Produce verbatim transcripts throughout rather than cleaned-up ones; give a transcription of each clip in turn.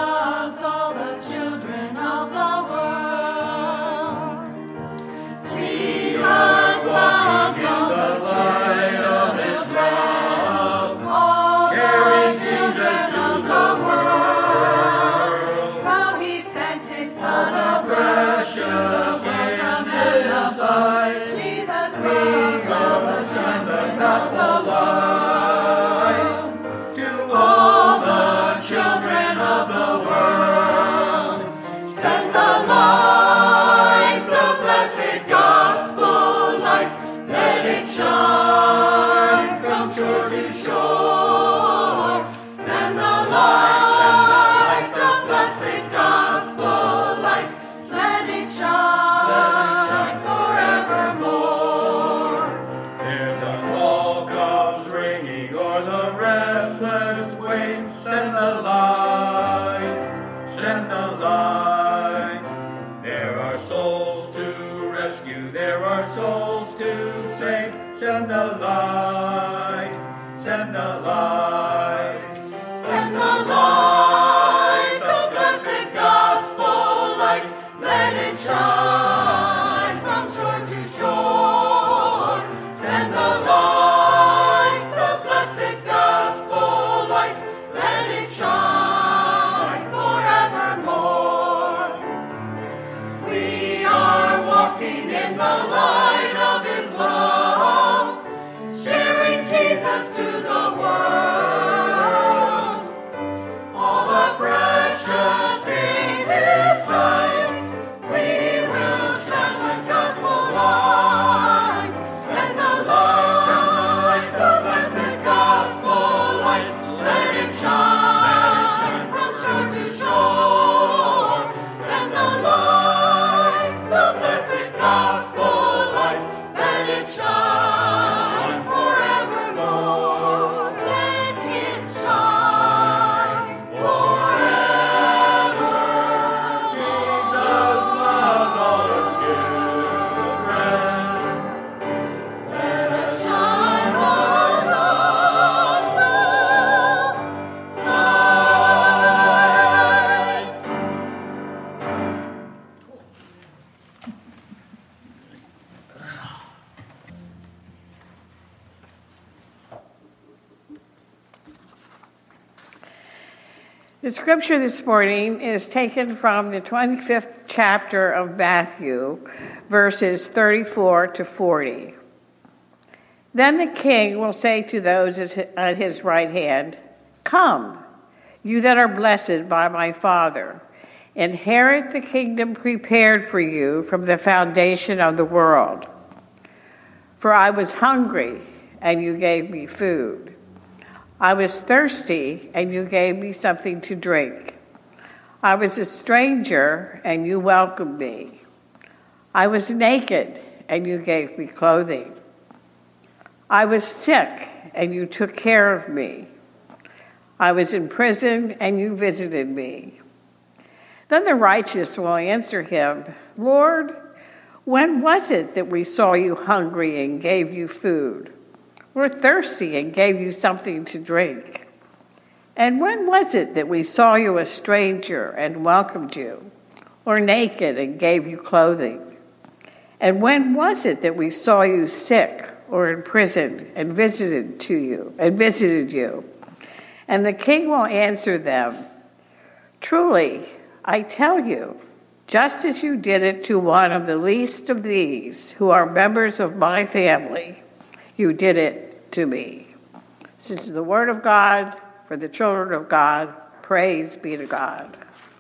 loves all the children of the world. Jesus loves all the children of his love, all the children of the world. So he sent his Son of precious from heaven's side. Jesus loves all the children of the light. To all the children of the world, send the light, the blessed gospel light. Let it shine from shore to shore. Send the light, the blessed gospel light. Let it shine forevermore. There's a call comes ringing o'er the restless waves. Send the light, send the light. There are souls to rescue, there are souls to save. Send the light, send the light. Send the light, the blessed gospel light. Let it shine from shore to shore. Send the light, the blessed gospel light. Let it shine forevermore. We are walking in the light of his love, sharing Jesus to the world. All are precious in his sight. We will shine the gospel light. Send the light, the blessed gospel light. Let it shine from shore to shore. Send the light, the blessed gospel light. Let it shine forevermore. Let it shine forever. Jesus loves all the children. Let us shine the gospel light. The scripture this morning is taken from the twenty-fifth chapter of Matthew, verses thirty-four to forty. Then the king will say to those at his right hand, "Come, you that are blessed by my Father, inherit the kingdom prepared for you from the foundation of the world. For I was hungry, and you gave me food. I was thirsty, and you gave me something to drink. I was a stranger, and you welcomed me. I was naked, and you gave me clothing. I was sick, and you took care of me. I was in prison, and you visited me." Then the righteous will answer him, "Lord, when was it that we saw you hungry and gave you food? Or thirsty and gave you something to drink? And when was it that we saw you a stranger and welcomed you, or naked and gave you clothing? And when was it that we saw you sick or in prison and visited to you and visited you?" And the king will answer them, "Truly, I tell you, just as you did it to one of the least of these who are members of my family, you did it to me." This is the word of God for the children of God. Praise be to God.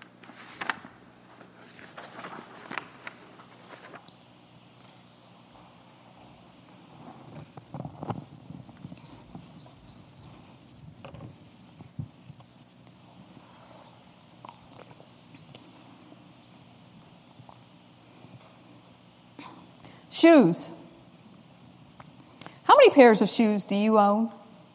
Shoes. How many pairs of shoes do you own?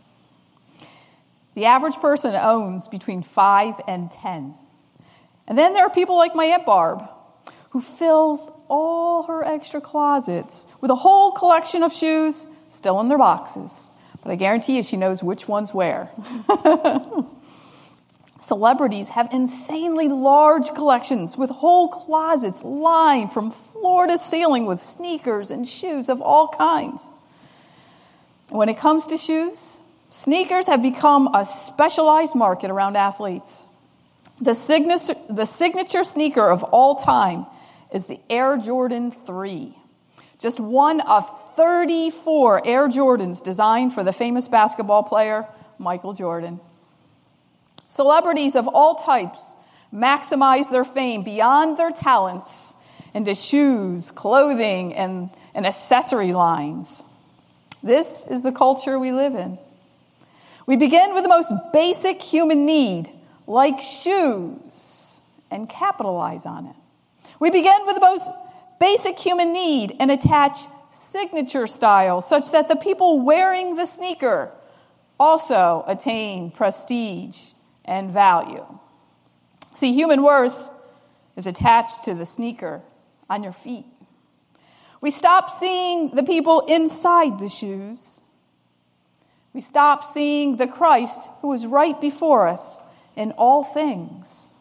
The average person owns between five and ten. And then there are people like my Aunt Barb, who fills all her extra closets with a whole collection of shoes still in their boxes. But I guarantee you she knows which ones where. Celebrities have insanely large collections with whole closets lined from floor to ceiling with sneakers and shoes of all kinds. When it comes to shoes, sneakers have become a specialized market around athletes. The signature, the signature sneaker of all time is the Air Jordan three. Just one of thirty-four Air Jordans designed for the famous basketball player, Michael Jordan. Celebrities of all types maximize their fame beyond their talents into shoes, clothing, and, and accessory lines. This is the culture we live in. We begin with the most basic human need, like shoes, and capitalize on it. We begin with the most basic human need and attach signature style such that the people wearing the sneaker also attain prestige and value. See, human worth is attached to the sneaker on your feet. We stop seeing the people inside the shoes. We stop seeing the Christ who is right before us in all things.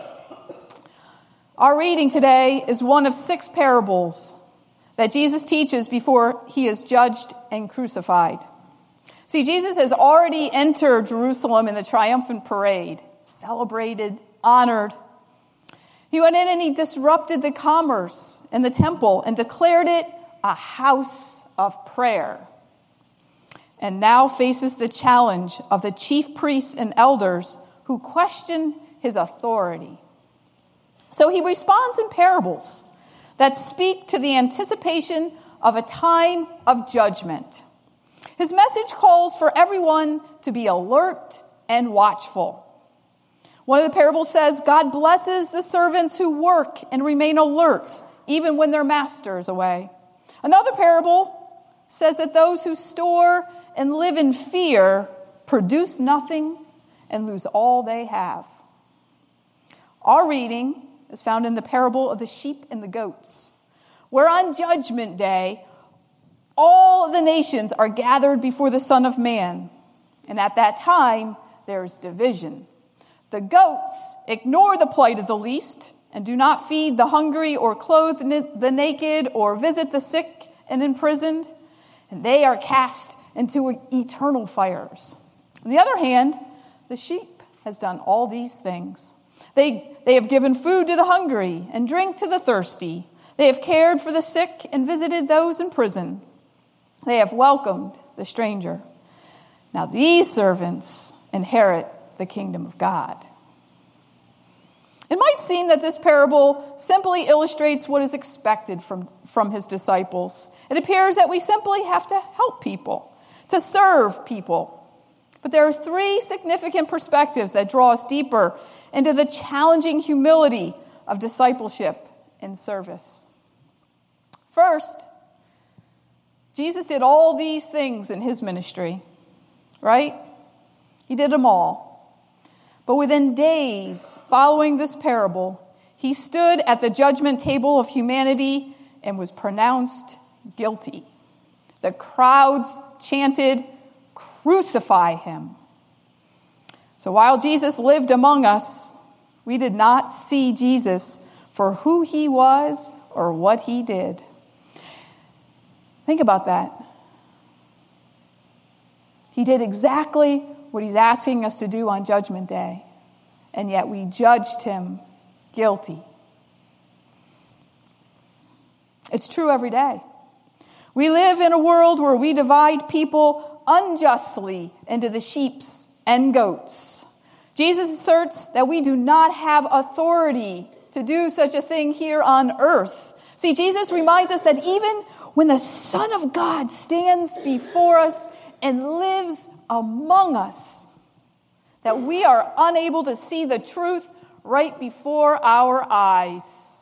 Our reading today is one of six parables that Jesus teaches before he is judged and crucified. See, Jesus has already entered Jerusalem in the triumphant parade, celebrated, honored. He went in and he disrupted the commerce in the temple and declared it a house of prayer. And now faces the challenge of the chief priests and elders who question his authority. So he responds in parables that speak to the anticipation of a time of judgment. His message calls for everyone to be alert and watchful. One of the parables says, God blesses the servants who work and remain alert, even when their master is away. Another parable says that those who store and live in fear produce nothing and lose all they have. Our reading is found in the parable of the sheep and the goats, where on Judgment Day, all the nations are gathered before the Son of Man. And at that time, there's division. The goats ignore the plight of the least and do not feed the hungry or clothe the naked or visit the sick and imprisoned. And they are cast into eternal fires. On the other hand, the sheep has done all these things. They, they have given food to the hungry and drink to the thirsty. They have cared for the sick and visited those in prison. They have welcomed the stranger. Now these servants inherit the kingdom of God. It might seem that this parable simply illustrates what is expected from, from his disciples. It appears that we simply have to help people, to serve people. But there are three significant perspectives that draw us deeper into the challenging humility of discipleship and service. First, Jesus did all these things in his ministry, right? He did them all. But within days following this parable, he stood at the judgment table of humanity and was pronounced guilty. The crowds chanted, "Crucify him." So while Jesus lived among us, we did not see Jesus for who he was or what he did. Think about that. He did exactly what he's asking us to do on Judgment Day, and yet we judged him guilty. It's true every day. We live in a world where we divide people unjustly into the sheeps and goats. Jesus asserts that we do not have authority to do such a thing here on earth. See, Jesus reminds us that even when the Son of God stands before us and lives among us, that we are unable to see the truth right before our eyes.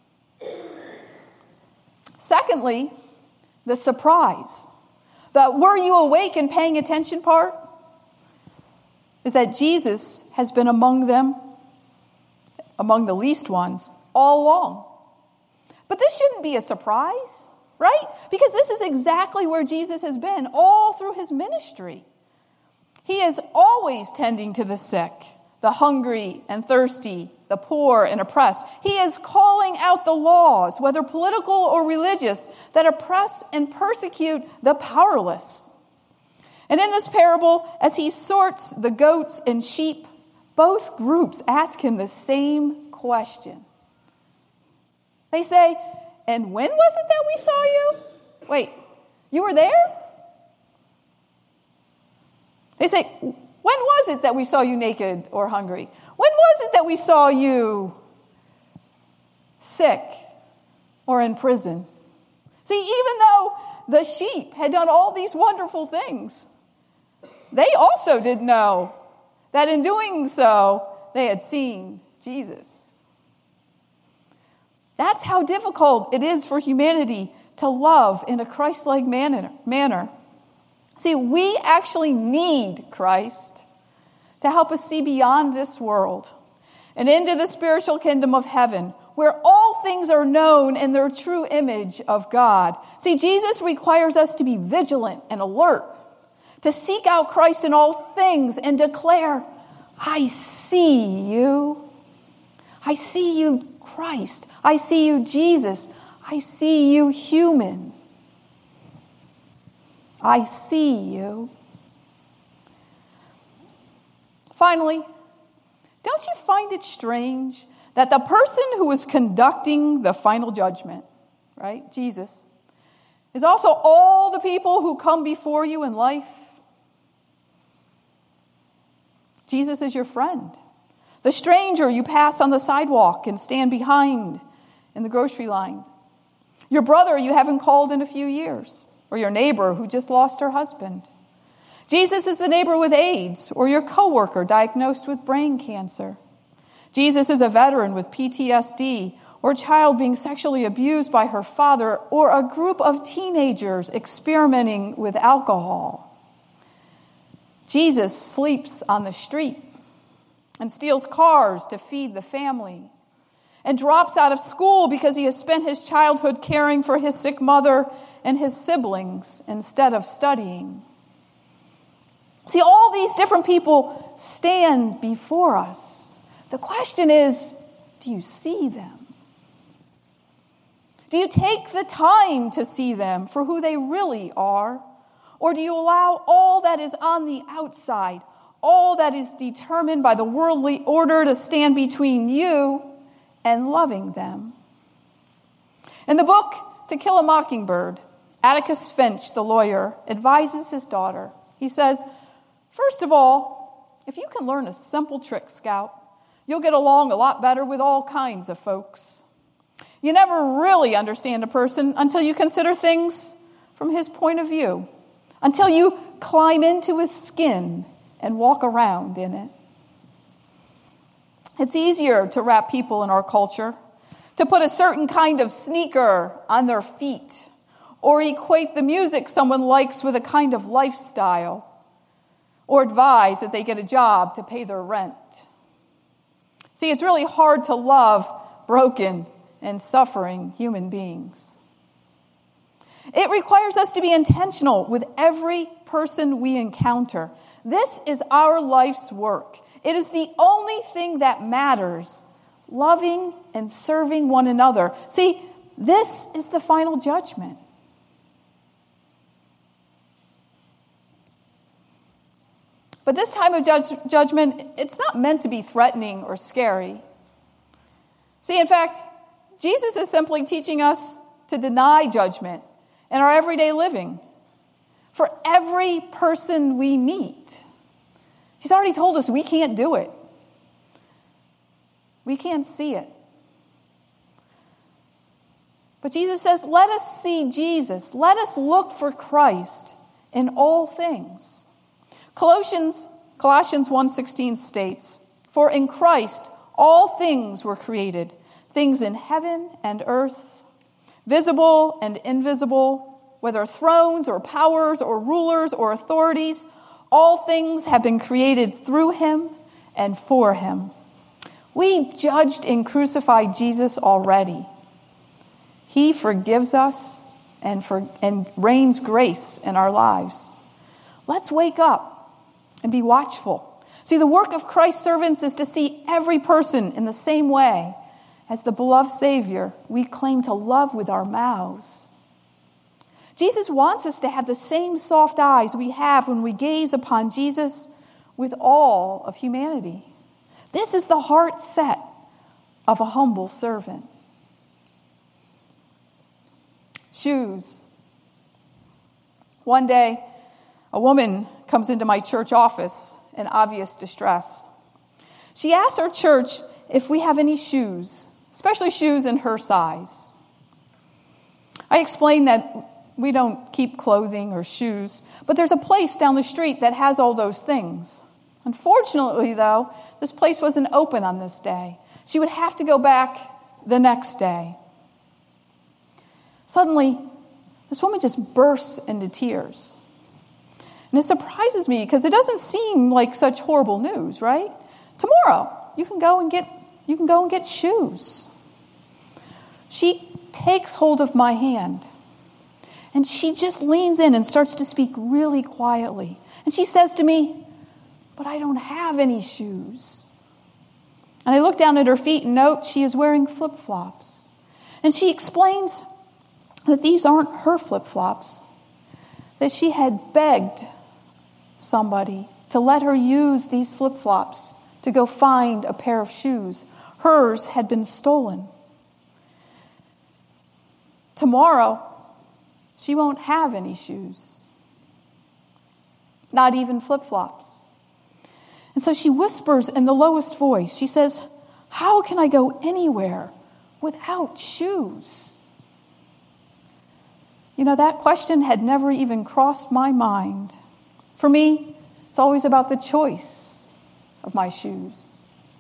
Secondly, the surprise. The were you awake and paying attention part is that Jesus has been among them, among the least ones, all along. But this shouldn't be a surprise, right? Because this is exactly where Jesus has been all through his ministry. He is always tending to the sick, the hungry and thirsty, the poor and oppressed. He is calling out the laws, whether political or religious, that oppress and persecute the powerless. And in this parable, as he sorts the goats and sheep, both groups ask him the same question. They say, "And when was it that we saw you?" Wait, you were there? They say, "When was it that we saw you naked or hungry? When was it that we saw you sick or in prison?" See, even though the sheep had done all these wonderful things, they also didn't know that in doing so, they had seen Jesus. That's how difficult it is for humanity to love in a Christ-like manner. See, we actually need Christ to help us see beyond this world and into the spiritual kingdom of heaven, where all things are known in their true image of God. See, Jesus requires us to be vigilant and alert, to seek out Christ in all things and declare, "I see you. I see you, Christ. I see you, Jesus. I see you, human. I see you." Finally, don't you find it strange that the person who is conducting the final judgment, right, Jesus, is also all the people who come before you in life? Jesus is your friend, the stranger you pass on the sidewalk and stand behind in the grocery line, your brother you haven't called in a few years, or your neighbor who just lost her husband. Jesus is the neighbor with AIDS, or your coworker diagnosed with brain cancer. Jesus is a veteran with P T S D, or a child being sexually abused by her father, or a group of teenagers experimenting with alcohol. Jesus sleeps on the street and steals cars to feed the family, and drops out of school because he has spent his childhood caring for his sick mother and his siblings instead of studying. See, all these different people stand before us. The question is, do you see them? Do you take the time to see them for who they really are? Or do you allow all that is on the outside, all that is determined by the worldly order, to stand between you and loving them? In the book To Kill a Mockingbird, Atticus Finch, the lawyer, advises his daughter. He says, "First of all, if you can learn a simple trick, Scout, you'll get along a lot better with all kinds of folks. You never really understand a person until you consider things from his point of view, until you climb into his skin and walk around in it." It's easier to wrap people in our culture, to put a certain kind of sneaker on their feet, or equate the music someone likes with a kind of lifestyle, or advise that they get a job to pay their rent. See, it's really hard to love broken and suffering human beings. It requires us to be intentional with every person we encounter. This is our life's work. It is the only thing that matters, loving and serving one another. See, this is the final judgment. But this time of judge, judgment, it's not meant to be threatening or scary. See, in fact, Jesus is simply teaching us to deny judgment in our everyday living for every person we meet. He's already told us we can't do it. We can't see it. But Jesus says, let us see Jesus. Let us look for Christ in all things. Colossians, Colossians one sixteen states, "For in Christ all things were created, things in heaven and earth, visible and invisible, whether thrones or powers or rulers or authorities, all things have been created through him and for him." We judged and crucified Jesus already. He forgives us and, for, and rains grace in our lives. Let's wake up and be watchful See, the work of Christ's servants is to see every person in the same way as the beloved Savior we claim to love with our mouths. Jesus wants us to have the same soft eyes we have when we gaze upon Jesus with all of humanity. This is the heart set of a humble servant. Shoes. One day, a woman comes into my church office in obvious distress. She asks our church if we have any shoes, especially shoes in her size. I explained that we don't keep clothing or shoes, but there's a place down the street that has all those things. Unfortunately, though, this place wasn't open on this day. She would have to go back the next day. Suddenly, this woman just bursts into tears. And it surprises me because it doesn't seem like such horrible news, right? Tomorrow, you can go and get you can go and get shoes. She takes hold of my hand, and she just leans in and starts to speak really quietly. And she says to me, "But I don't have any shoes." And I look down at her feet and note she is wearing flip-flops. And she explains that these aren't her flip-flops, that she had begged somebody to let her use these flip-flops to go find a pair of shoes. Hers had been stolen. Tomorrow, she won't have any shoes, not even flip-flops. And so she whispers in the lowest voice, she says, "How can I go anywhere without shoes?" You know, that question had never even crossed my mind. For me, it's always about the choice of my shoes.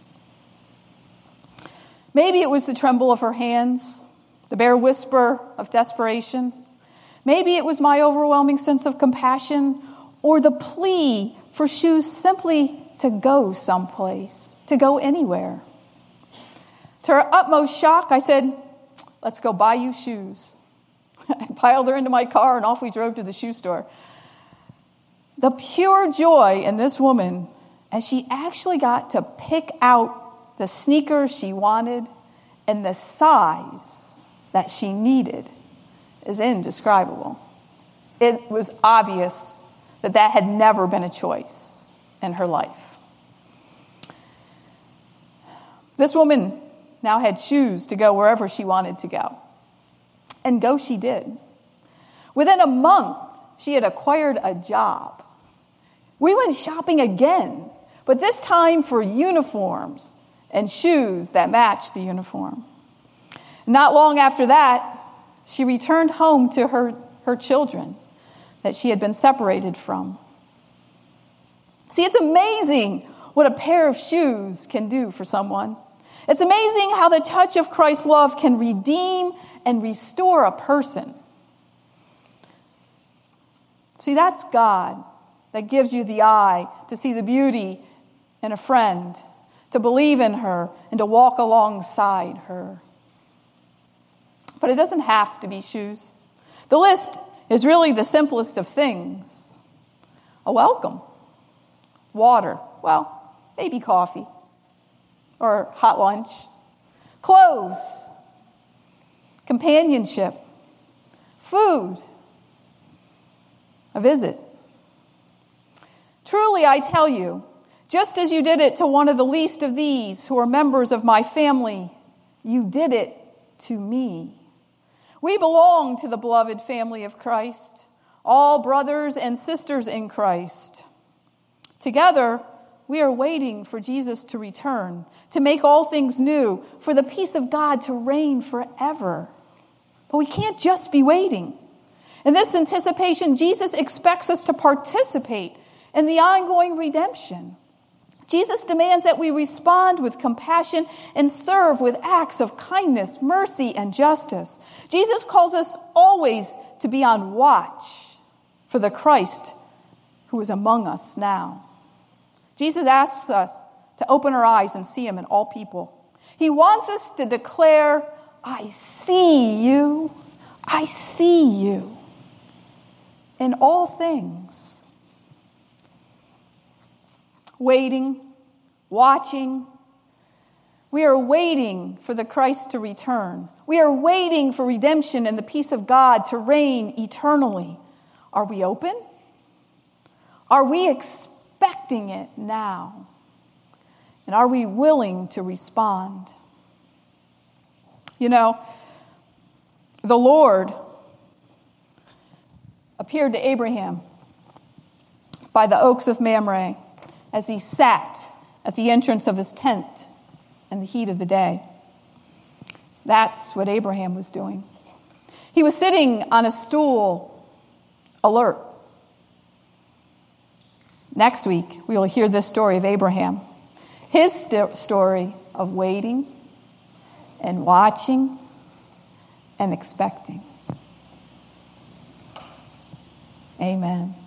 Maybe it was the tremble of her hands, the bare whisper of desperation. Maybe it was my overwhelming sense of compassion, or the plea for shoes simply to go someplace, to go anywhere. To her utmost shock, I said, "Let's go buy you shoes." I piled her into my car and off we drove to the shoe store. The pure joy in this woman as she actually got to pick out the sneakers she wanted and the size that she needed is indescribable. It was obvious that that had never been a choice in her life. This woman now had shoes to go wherever she wanted to go. And go she did. Within a month, she had acquired a job. We went shopping again, but this time for uniforms and shoes that matched the uniform. Not long after that, she returned home to her, her children that she had been separated from. See, it's amazing what a pair of shoes can do for someone. It's amazing how the touch of Christ's love can redeem and restore a person. See, that's God that gives you the eye to see the beauty in a friend, to believe in her, and to walk alongside her. But it doesn't have to be shoes. The list is really the simplest of things. A welcome, water, well, maybe coffee, or hot lunch, clothes, companionship, food, a visit. Truly, I tell you, just as you did it to one of the least of these who are members of my family, you did it to me. We belong to the beloved family of Christ, all brothers and sisters in Christ. Together, we are waiting for Jesus to return, to make all things new, for the peace of God to reign forever. But we can't just be waiting. In this anticipation, Jesus expects us to participate in the ongoing redemption. Jesus demands that we respond with compassion and serve with acts of kindness, mercy, and justice. Jesus calls us always to be on watch for the Christ who is among us now. Jesus asks us to open our eyes and see him in all people. He wants us to declare, "I see you, I see you," in all things. waiting, watching. We are waiting for the Christ to return. We are waiting for redemption and the peace of God to reign eternally. Are we open? Are we expecting it now? And are we willing to respond? You know, the Lord appeared to Abraham by the oaks of Mamre as he sat at the entrance of his tent in the heat of the day. That's what Abraham was doing. He was sitting on a stool, alert. Next week, we will hear this story of Abraham. His st- story of waiting and watching and expecting. Amen.